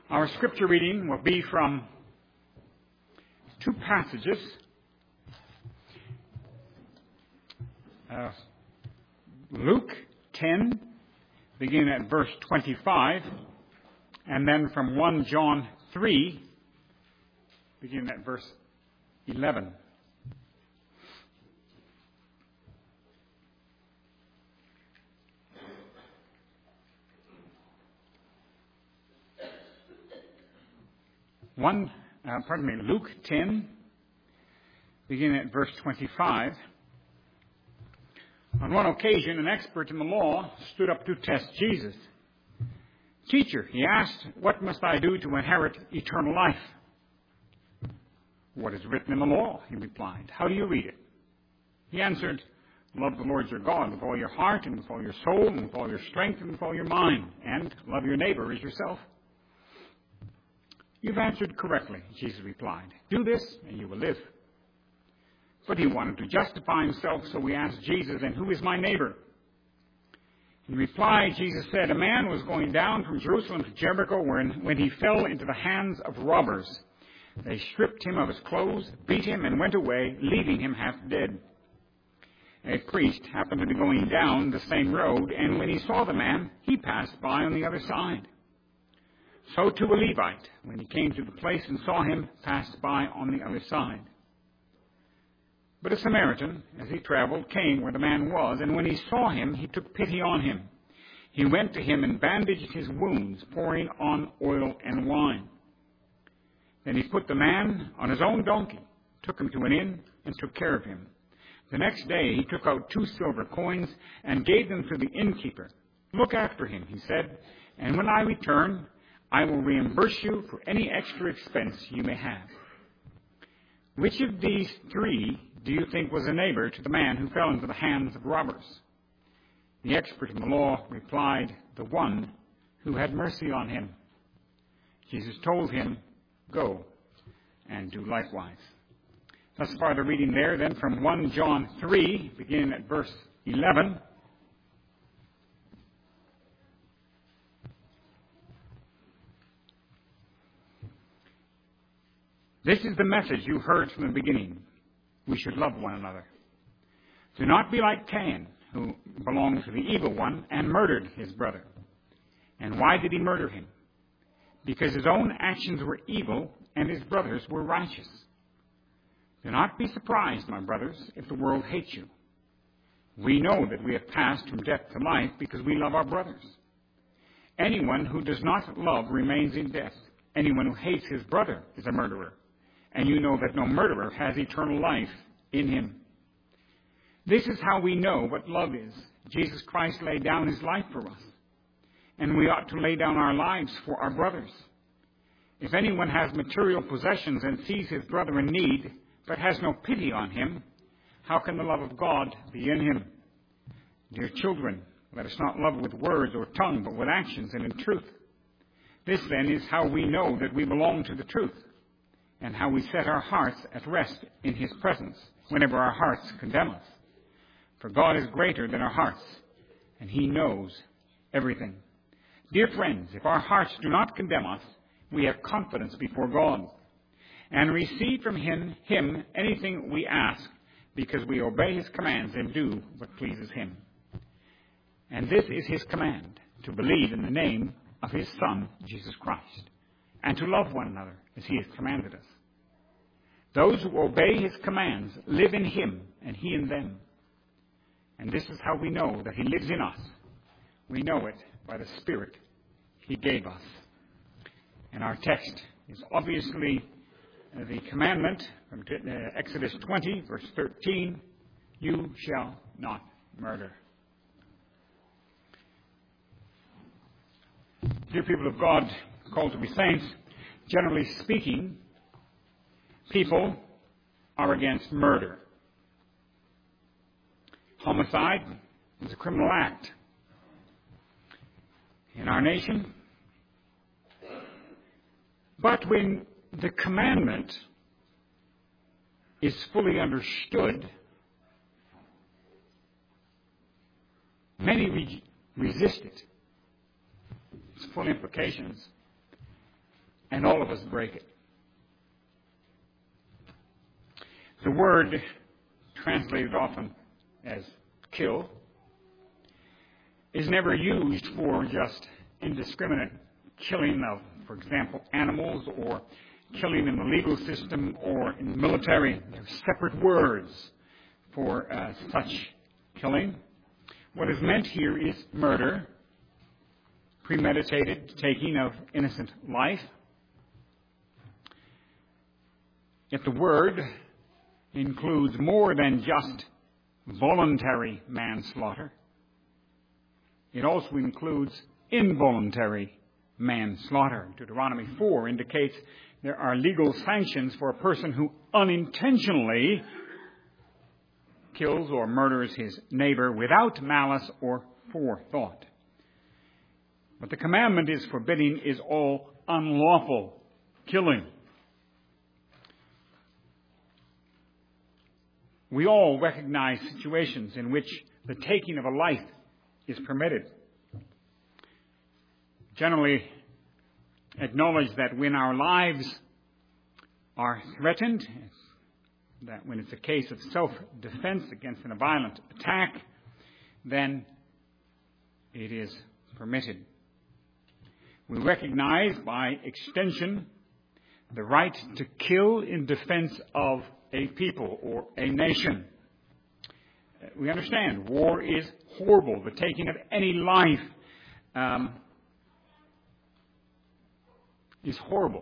Our scripture reading will be from two passages. Luke 10, beginning at verse 25, and then from 1 John 3, beginning at verse 11. Luke 10, beginning at verse 25. On one occasion, an expert in the law stood up to test Jesus. "Teacher," he asked, "what must I do to inherit eternal life?" "What is written in the law?" he replied. "How do you read it?" He answered, "Love the Lord your God with all your heart and with all your soul and with all your strength and with all your mind, and love your neighbor as yourself." "You've answered correctly," Jesus replied. "Do this and you will live." But he wanted to justify himself, so he asked Jesus, "And who is my neighbor?" In reply, Jesus said, "A man was going down from Jerusalem to Jericho when he fell into the hands of robbers. They stripped him of his clothes, beat him, and went away, leaving him half dead. A priest happened to be going down the same road, and when he saw the man, he passed by on the other side. So too a Levite, when he came to the place and saw him, passed by on the other side. But a Samaritan, as he traveled, came where the man was, and when he saw him, he took pity on him. He went to him and bandaged his wounds, pouring on oil and wine. Then he put the man on his own donkey, took him to an inn, and took care of him. The next day he took out 2 silver coins and gave them to the innkeeper. 'Look after him,' he said, 'and when I return, I will reimburse you for any extra expense you may have.' Which of these 3 do you think was a neighbor to the man who fell into the hands of robbers?" The expert in the law replied, "The one who had mercy on him." Jesus told him, "Go and do likewise." Thus far the reading there. Then from 1 John 3, beginning at verse 11. "This is the message you heard from the beginning. We should love one another. Do not be like Cain, who belonged to the evil one and murdered his brother. And why did he murder him? Because his own actions were evil and his brother's were righteous. Do not be surprised, my brothers, if the world hates you. We know that we have passed from death to life because we love our brothers. Anyone who does not love remains in death. Anyone who hates his brother is a murderer. And you know that no murderer has eternal life in him. This is how we know what love is. Jesus Christ laid down his life for us, and we ought to lay down our lives for our brothers. If anyone has material possessions and sees his brother in need, but has no pity on him, how can the love of God be in him? Dear children, let us not love with words or tongue, but with actions and in truth. This then is how we know that we belong to the truth, and how we set our hearts at rest in his presence whenever our hearts condemn us. For God is greater than our hearts, and he knows everything. Dear friends, if our hearts do not condemn us, we have confidence before God, and receive from him anything we ask, because we obey his commands and do what pleases him. And this is his command, to believe in the name of his Son, Jesus Christ, and to love one another as he has commanded us. Those who obey his commands live in him and he in them. And this is how we know that he lives in us. We know it by the Spirit he gave us. And our text is obviously the commandment from Exodus 20, verse 13, "You shall not murder." Dear people of God, called to be saints, generally speaking, people are against murder. Homicide is a criminal act in our nation. But when the commandment is fully understood, many resist it. Its full implications. and all of us break it. The word translated often as kill is never used for just indiscriminate killing of, for example, animals, or killing in the legal system or in the military. There are separate words for such killing. What is meant here is murder, premeditated taking of innocent life. Yet the word includes more than just voluntary manslaughter. It also includes involuntary manslaughter. Deuteronomy 4 indicates there are legal sanctions for a person who unintentionally kills or murders his neighbor without malice or forethought. What the commandment is forbidding is all unlawful killing. We all recognize situations in which the taking of a life is permitted. Generally acknowledge that when our lives are threatened, that when it's a case of self-defense against a violent attack, then it is permitted. We recognize by extension the right to kill in defense of a people or a nation. We understand war is horrible. The taking of any life is horrible.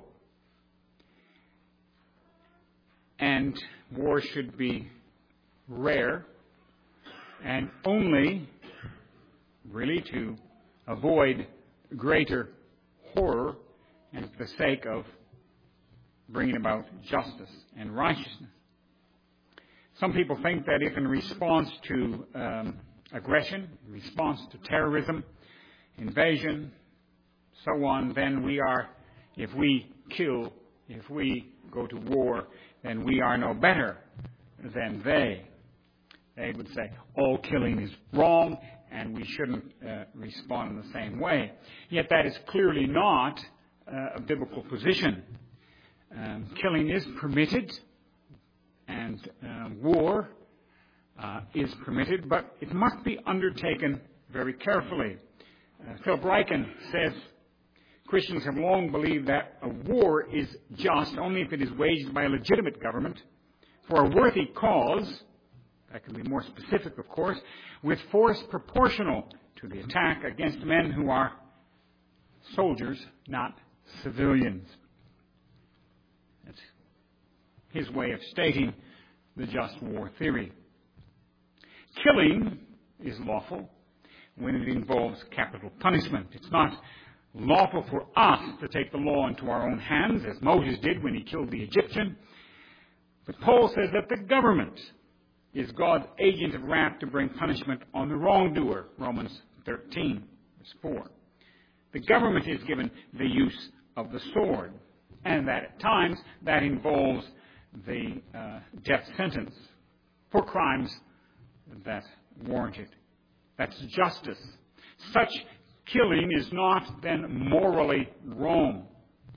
And war should be rare and only really to avoid greater horror and for the sake of bringing about justice and righteousness. Some people think that if in response to aggression, in response to terrorism, invasion, so on, then if we kill, if we go to war, then we are no better than they. They would say all killing is wrong and we shouldn't respond in the same way. Yet that is clearly not a biblical position. Killing is permitted and war is permitted, but it must be undertaken very carefully. Philip Ryken says, Christians have long believed that a war is just only if it is waged by a legitimate government for a worthy cause, that can be more specific, of course, with force proportional to the attack against men who are soldiers, not civilians. That's his way of stating the just war theory. Killing is lawful when it involves capital punishment. It's not lawful for us to take the law into our own hands, as Moses did when he killed the Egyptian. But Paul says that the government is God's agent of wrath to bring punishment on the wrongdoer, Romans 13, verse 4. The government is given the use of the sword, and that at times that involves the death sentence for crimes that warrant it. That's justice. Such killing is not then morally wrong.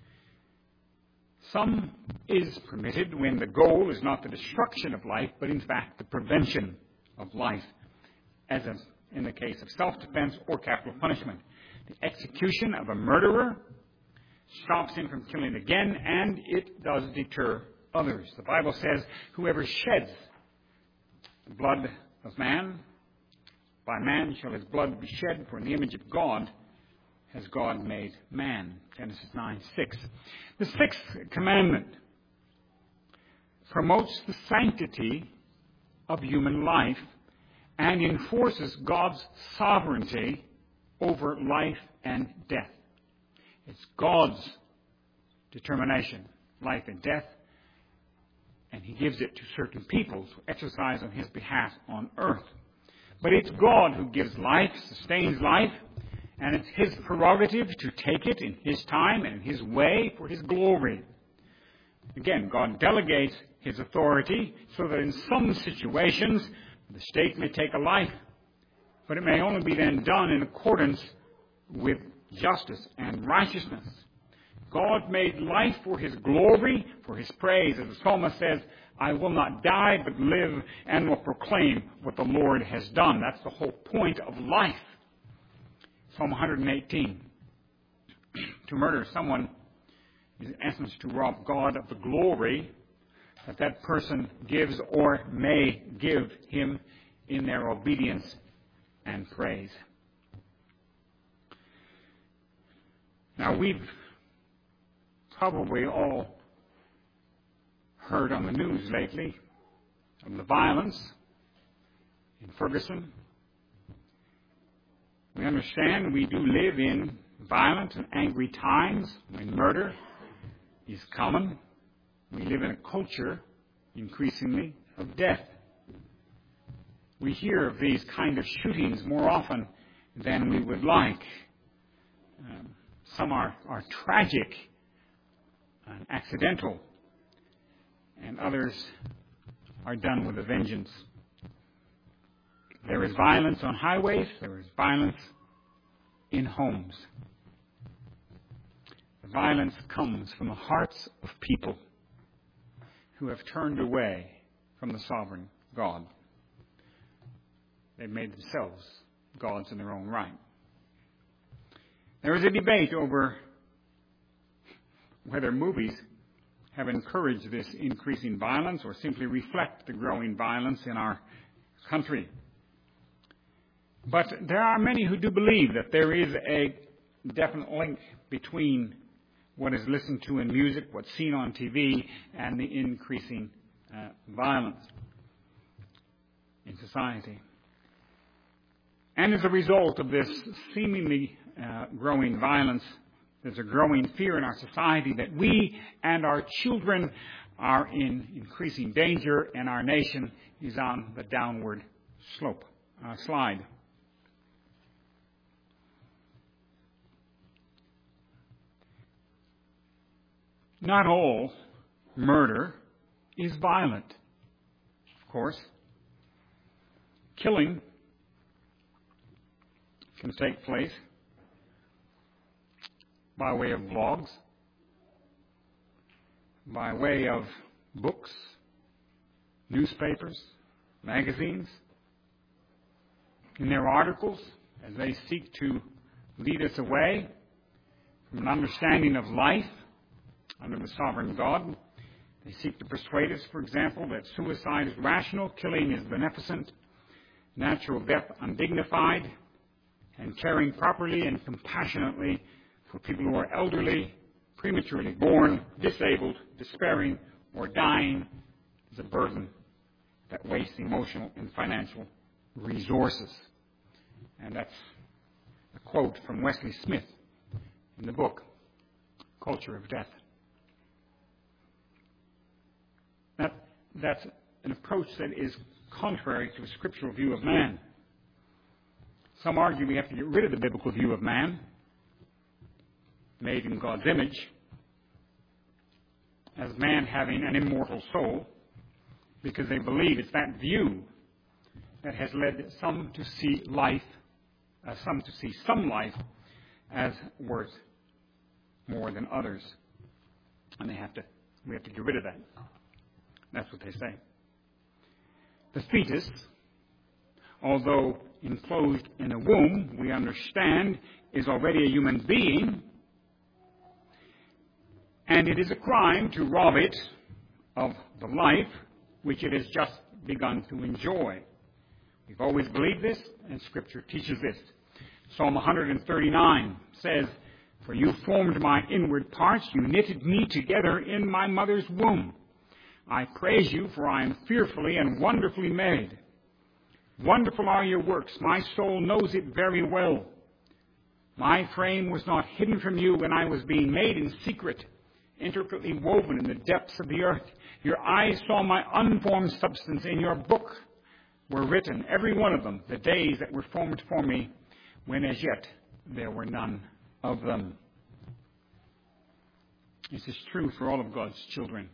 Some is permitted when the goal is not the destruction of life, but in fact the prevention of life, as in the case of self-defense or capital punishment. The execution of a murderer stops him from killing again, and it does deter others. The Bible says, whoever sheds the blood of man, by man shall his blood be shed, for in the image of God has God made man. Genesis 9:6. The sixth commandment promotes the sanctity of human life and enforces God's sovereignty over life and death. It's God's determination, life and death, and he gives it to certain peoples who exercise on his behalf on earth. But it's God who gives life, sustains life, and it's his prerogative to take it in his time and in his way for his glory. Again, God delegates his authority so that in some situations the state may take a life, but it may only be then done in accordance with justice and righteousness. God made life for His glory, for His praise. As the psalmist says, I will not die but live and will proclaim what the Lord has done. That's the whole point of life. Psalm 118. To murder someone is in essence to rob God of the glory that person gives or may give Him in their obedience and praise. Now, we've probably all heard on the news lately of the violence in Ferguson. We understand we do live in violent and angry times when murder is common. We live in a culture, increasingly, of death. We hear of these kind of shootings more often than we would like. Some are tragic and accidental, and others are done with a vengeance. There is violence on highways. There is violence in homes. The violence comes from the hearts of people who have turned away from the sovereign God. They've made themselves gods in their own right. There is a debate over whether movies have encouraged this increasing violence or simply reflect the growing violence in our country. But there are many who do believe that there is a definite link between what is listened to in music, what's seen on TV, and the increasing violence in society. And as a result of this seemingly growing violence, there's a growing fear in our society that we and our children are in increasing danger, and our nation is on the downward slide. Not all murder is violent, of course. Killing can take place by way of blogs, by way of books, newspapers, magazines, in their articles, as they seek to lead us away from an understanding of life under the sovereign God. They seek to persuade us, for example, that suicide is rational, killing is beneficent, natural death undignified, and caring properly and compassionately for people who are elderly, prematurely born, disabled, despairing, or dying is a burden that wastes emotional and financial resources. And that's a quote from Wesley Smith in the book, Culture of Death. That's an approach that is contrary to a scriptural view of man. Some argue we have to get rid of the biblical view of man, made in God's image, as man having an immortal soul, because they believe it's that view that has led some to see some life as worth more than others. And we have to get rid of that. That's what they say. The fetus, although enclosed in a womb, we understand, is already a human being, and it is a crime to rob it of the life which it has just begun to enjoy. We've always believed this, and Scripture teaches this. Psalm 139 says, "For you formed my inward parts, you knitted me together in my mother's womb. I praise you, for I am fearfully and wonderfully made. Wonderful are your works. My soul knows it very well. My frame was not hidden from you when I was being made in secret, intricately woven in the depths of the earth. Your eyes saw my unformed substance. In your book were written, every one of them, the days that were formed for me, when as yet there were none of them." This is true for all of God's children.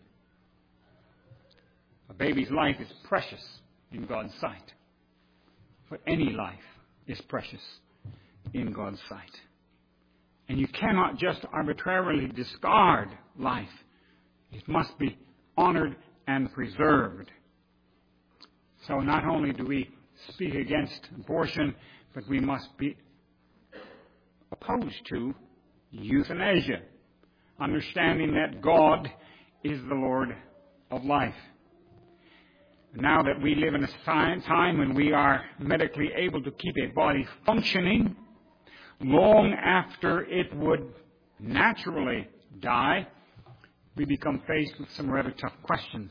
A baby's life is precious in God's sight. But any life is precious in God's sight. And you cannot just arbitrarily discard life. It must be honored and preserved. So not only do we speak against abortion, but we must be opposed to euthanasia, understanding that God is the Lord of life. Now that we live in a time when we are medically able to keep a body functioning long after it would naturally die, we become faced with some rather tough questions.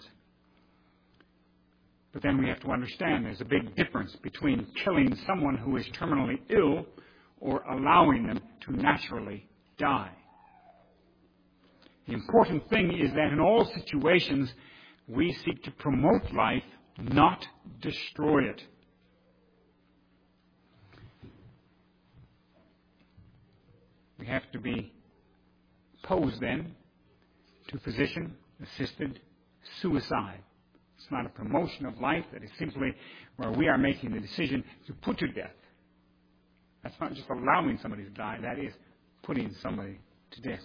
But then we have to understand there's a big difference between killing someone who is terminally ill or allowing them to naturally die. The important thing is that in all situations, we seek to promote life, not destroy it. We have to be opposed then to physician-assisted suicide. It's not a promotion of life. That is simply where we are making the decision to put to death. That's not just allowing somebody to die. That is putting somebody to death.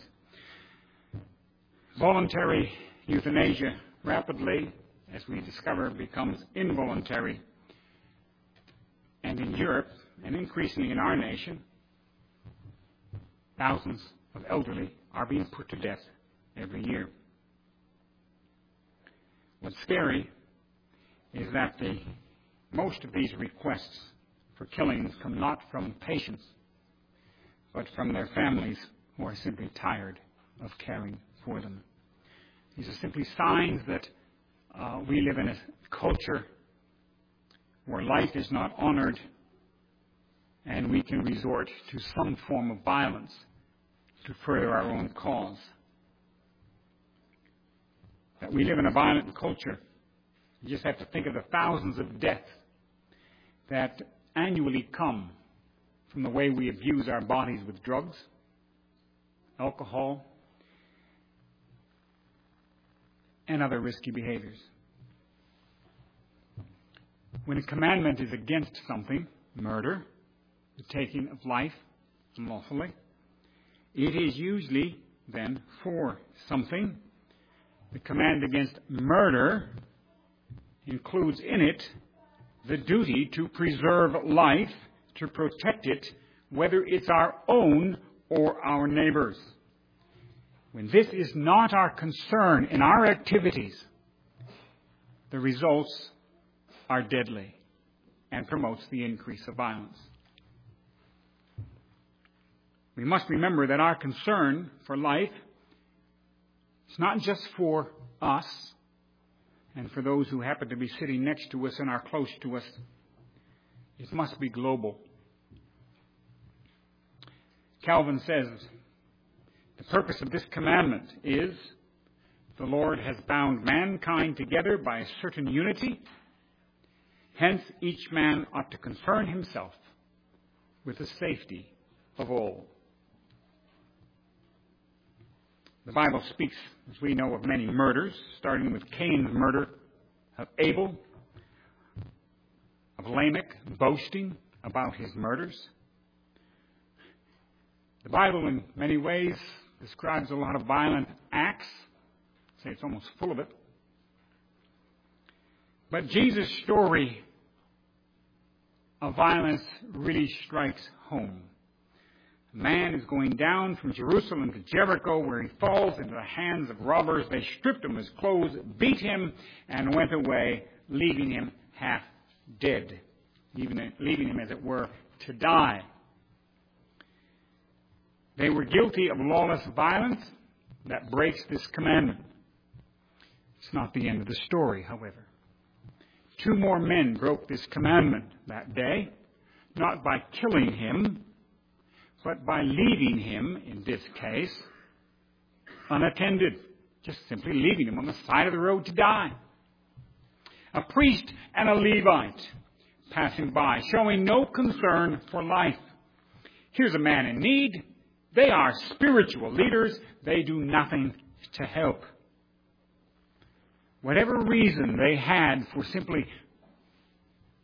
Voluntary euthanasia rapidly, as we discover, becomes involuntary. And in Europe, and increasingly in our nation, thousands of elderly are being put to death every year. What's scary is that most of these requests for killings come not from patients, but from their families who are simply tired of caring for them. These are simply signs that we live in a culture where life is not honored, and we can resort to some form of violence to further our own cause. That we live in a violent culture. You just have to think of the thousands of deaths that annually come from the way we abuse our bodies with drugs, alcohol, and other risky behaviors. When a commandment is against something, murder, the taking of life unlawfully, it is usually then for something. The command against murder includes in it the duty to preserve life, to protect it, whether it's our own or our neighbor's. When this is not our concern in our activities, the results are deadly and promotes the increase of violence. We must remember that our concern for life is not just for us and for those who happen to be sitting next to us and are close to us. It must be global. Calvin says, the purpose of this commandment is the Lord has bound mankind together by a certain unity. Hence, each man ought to concern himself with the safety of all. The Bible speaks, as we know, of many murders, starting with Cain's murder of Abel, of Lamech boasting about his murders. The Bible, in many ways, describes a lot of violent acts. I'd say it's almost full of it. But Jesus' story of violence really strikes home. A man is going down from Jerusalem to Jericho, where he falls into the hands of robbers. They stripped him of his clothes, beat him, and went away, leaving him half dead, leaving him, as it were, to die. They were guilty of lawless violence that breaks this commandment. It's not the end of the story, however. 2 more men broke this commandment that day, not by killing him, but by leaving him, in this case, unattended, just simply leaving him on the side of the road to die. A priest and a Levite passing by, showing no concern for life. Here's a man in need. They are spiritual leaders. They do nothing to help. Whatever reason they had for simply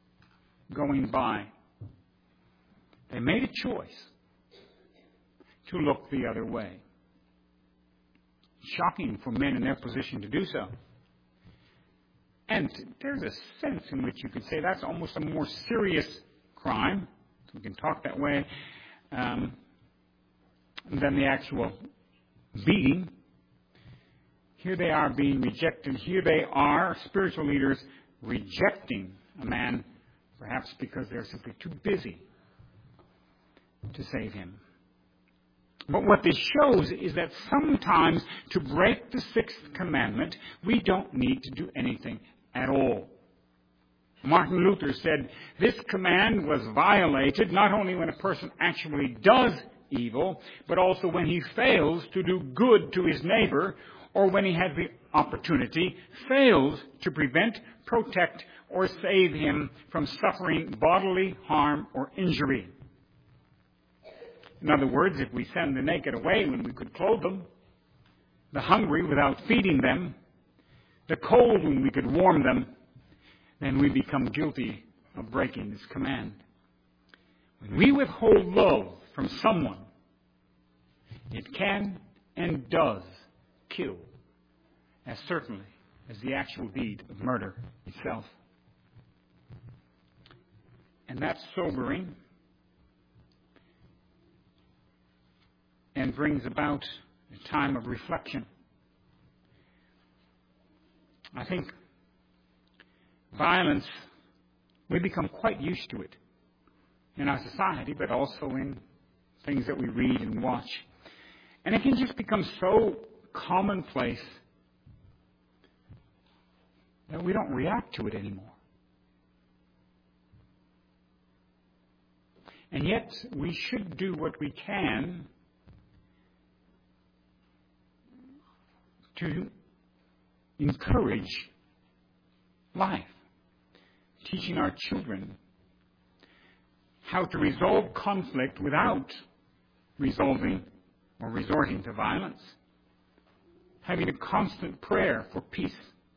going by, they made a choice to look the other way. Shocking for men in their position to do so. And there's a sense in which you could say that's almost a more serious crime, so we can talk that way, than the actual beating. Here they are being rejected. Here they are, spiritual leaders, rejecting a man, perhaps because they're simply too busy to save him. But what this shows is that sometimes to break the sixth commandment, we don't need to do anything at all. Martin Luther said this command was violated not only when a person actually does evil, but also when he fails to do good to his neighbor, or when he has the opportunity, fails to prevent, protect, or save him from suffering bodily harm or injury. In other words, if we send the naked away when we could clothe them, the hungry without feeding them, the cold when we could warm them, then we become guilty of breaking this command. When we withhold love from someone, it can and does kill, as certainly as the actual deed of murder itself. And that's sobering and brings about a time of reflection. I think violence, we become quite used to it in our society, but also in things that we read and watch. And it can just become so commonplace that we don't react to it anymore. And yet, we should do what we can to encourage life, teaching our children how to resolve conflict without resolving or resorting to violence, having a constant prayer for peace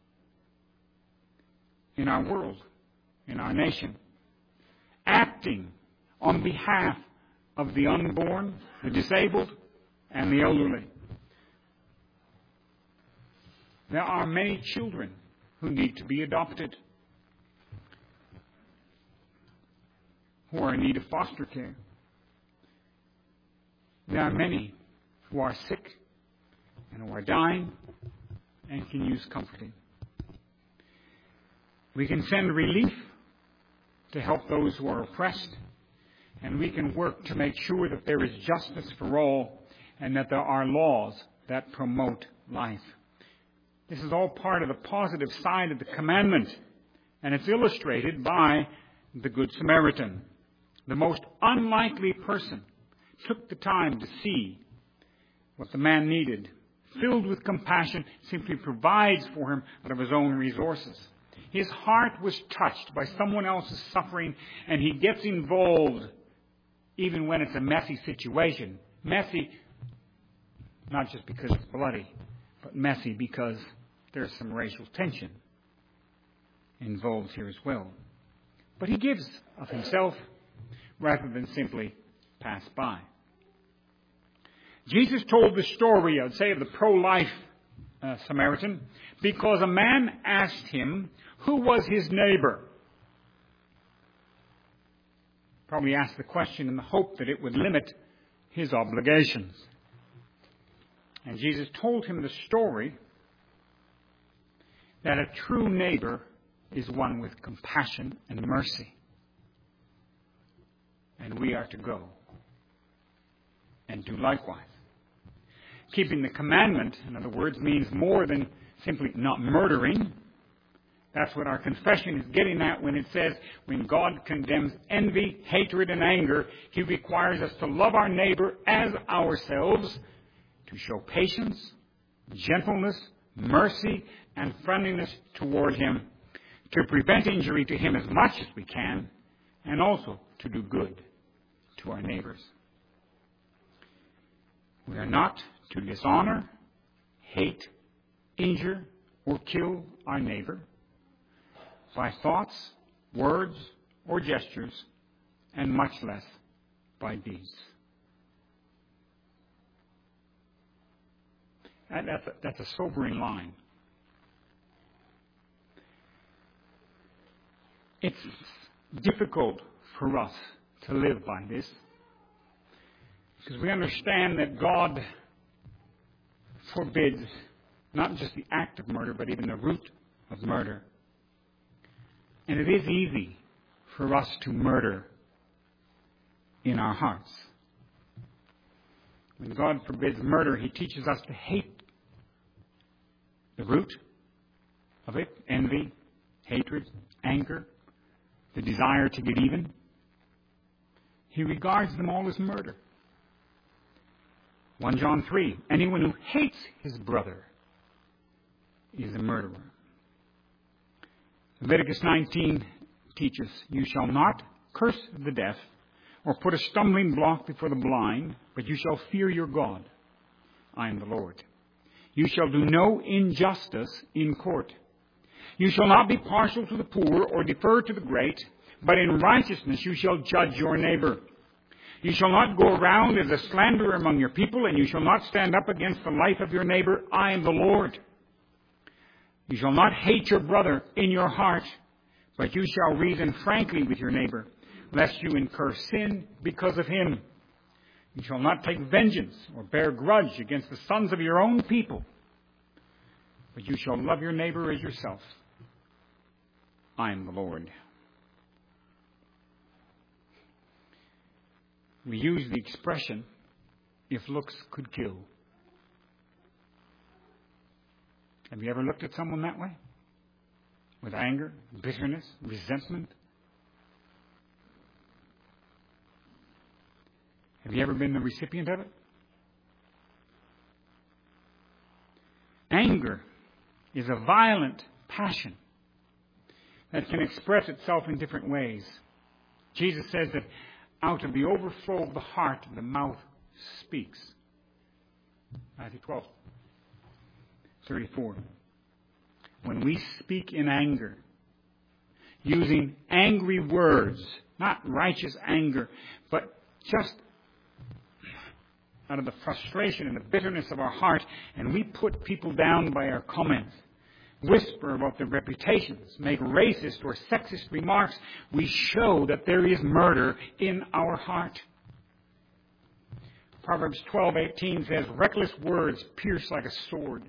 in our world, in our nation, acting on behalf of the unborn, the disabled, and the elderly. There are many children who need to be adopted, who are in need of foster care. There are many who are sick and who are dying and can use comforting. We can send relief to help those who are oppressed, and we can work to make sure that there is justice for all and that there are laws that promote life. This is all part of the positive side of the commandment, and it's illustrated by the Good Samaritan. The most unlikely person took the time to see what the man needed, filled with compassion, simply provides for him out of his own resources. His heart was touched by someone else's suffering, and he gets involved even when it's a messy situation. Messy, not just because it's bloody, but messy because there's some racial tension involved here as well. But he gives of himself rather than simply pass by. Jesus told the story, I'd say, of the pro-life Samaritan because a man asked him who was his neighbor. Probably asked the question in the hope that it would limit his obligations. And Jesus told him the story that a true neighbor is one with compassion and mercy. And we are to go and do likewise. Keeping the commandment, in other words, means more than simply not murdering. That's what our confession is getting at when it says, when God condemns envy, hatred, and anger, He requires us to love our neighbor as ourselves, to show patience, gentleness, mercy, and friendliness toward him, to prevent injury to him as much as we can, and also to do good to our neighbors. We are not to dishonor, hate, injure, or kill our neighbor by thoughts, words, or gestures, and much less by deeds. That's a sobering line. It's difficult for us to live by this because we understand that God forbids not just the act of murder, but even the root of murder. And it is easy for us to murder in our hearts. When God forbids murder, He teaches us to hate the root of it: envy, hatred, anger, the desire to get even. He regards them all as murder. 1 John 3, anyone who hates his brother is a murderer. Leviticus 19 teaches, you shall not curse the deaf or put a stumbling block before the blind, but you shall fear your God. I am the Lord. You shall do no injustice in court. You shall not be partial to the poor or defer to the great, but in righteousness you shall judge your neighbor. You shall not go around as a slanderer among your people, and you shall not stand up against the life of your neighbor. I am the Lord. You shall not hate your brother in your heart, but you shall reason frankly with your neighbor, lest you incur sin because of him. You shall not take vengeance or bear grudge against the sons of your own people, but you shall love your neighbor as yourself. I am the Lord. We use the expression, if looks could kill. Have you ever looked at someone that way? With anger, bitterness, resentment? Have you ever been the recipient of it? Anger is a violent passion that can express itself in different ways. Jesus says that out of the overflow of the heart, the mouth speaks. Matthew 12:34. When we speak in anger, using angry words, not righteous anger, but just out of the frustration and the bitterness of our heart, and we put people down by our comments, whisper about their reputations, make racist or sexist remarks, we show that there is murder in our heart. Proverbs 12:18 says, reckless words pierce like a sword.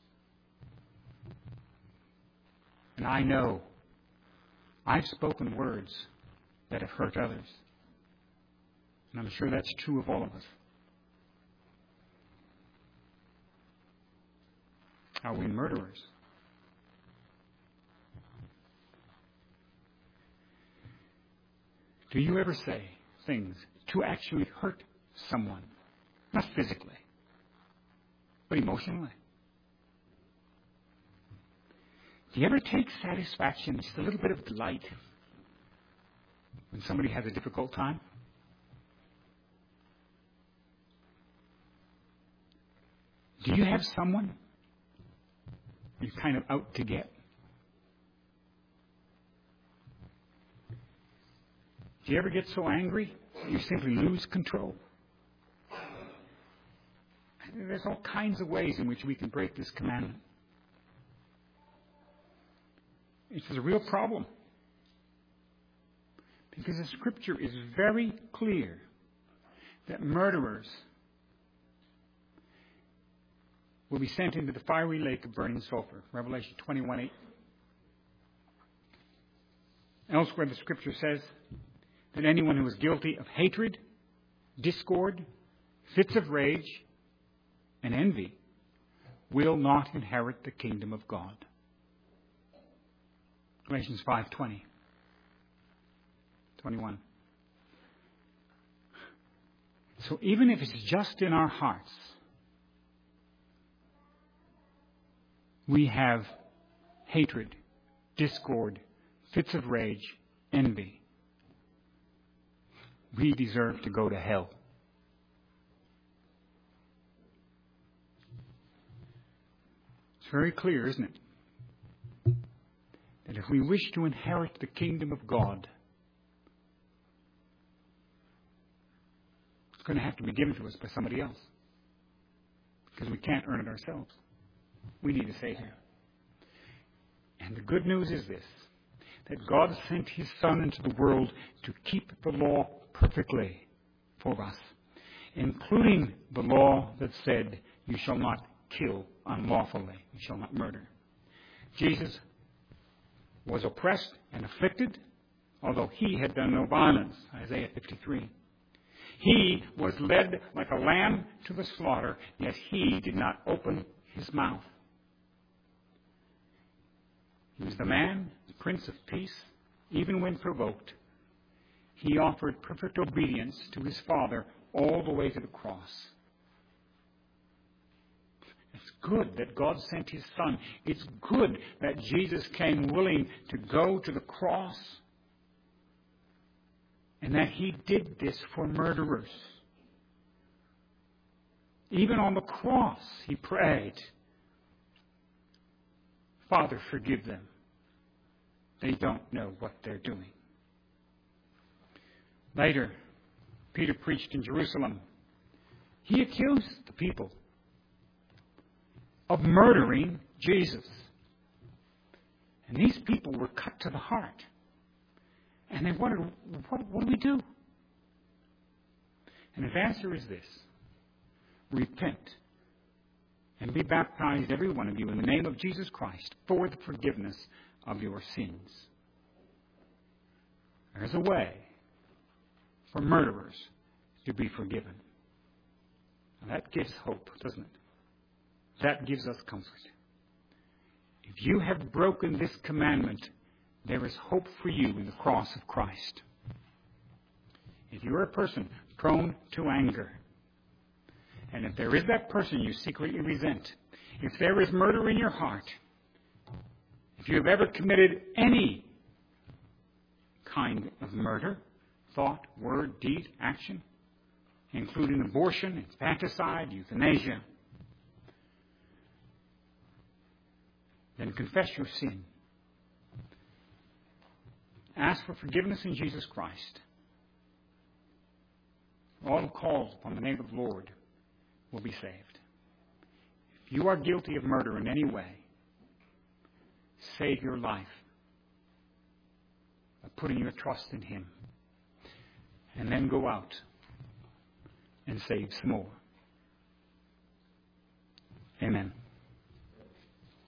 And I know I've spoken words that have hurt others. And I'm sure that's true of all of us. Are we murderers? Do you ever say things to actually hurt someone? Not physically, but emotionally. Do you ever take satisfaction, just a little bit of delight, when somebody has a difficult time? Do you have someone you're kind of out to get? Do you ever get so angry that you simply lose control? There's all kinds of ways in which we can break this commandment. It's a real problem. Because the Scripture is very clear that murderers will be sent into the fiery lake of burning sulfur. Revelation 21:8. Elsewhere the Scripture says that anyone who is guilty of hatred, discord, fits of rage, and envy will not inherit the kingdom of God. Galatians 5:20. 21. So even if it's just in our hearts, we have hatred, discord, fits of rage, envy, we deserve to go to hell. It's very clear, isn't it? That if we wish to inherit the kingdom of God, it's going to have to be given to us by somebody else. because we can't earn it ourselves. We need a Savior. And the good news is this, that God sent His Son into the world to keep the law perfectly for us, including the law that said, you shall not kill unlawfully, you shall not murder. Jesus was oppressed and afflicted, although He had done no violence, Isaiah 53. He was led like a lamb to the slaughter, yet He did not open His mouth. He was the man, the Prince of Peace, even when provoked. He offered perfect obedience to His Father all the way to the cross. It's good that God sent His Son. It's good that Jesus came willing to go to the cross, and that He did this for murderers. Even on the cross, He prayed, Father, forgive them. They don't know what they're doing. Later, Peter preached in Jerusalem. He accused the people of murdering Jesus. And these people were cut to the heart. And they wondered, what do we do? And his answer is this: repent and be baptized, every one of you, in the name of Jesus Christ for the forgiveness of your sins. There's a way for murderers to be forgiven. Now that gives hope, doesn't it? That gives us comfort. If you have broken this commandment, there is hope for you in the cross of Christ. If you're a person prone to anger, and if there is that person you secretly resent, if there is murder in your heart, if you have ever committed any kind of murder, thought, word, deed, action, including abortion, infanticide, euthanasia, then confess your sin. Ask for forgiveness in Jesus Christ. All who call upon the name of the Lord will be saved. If you are guilty of murder in any way, save your life by putting your trust in Him. And then go out and save some more. Amen.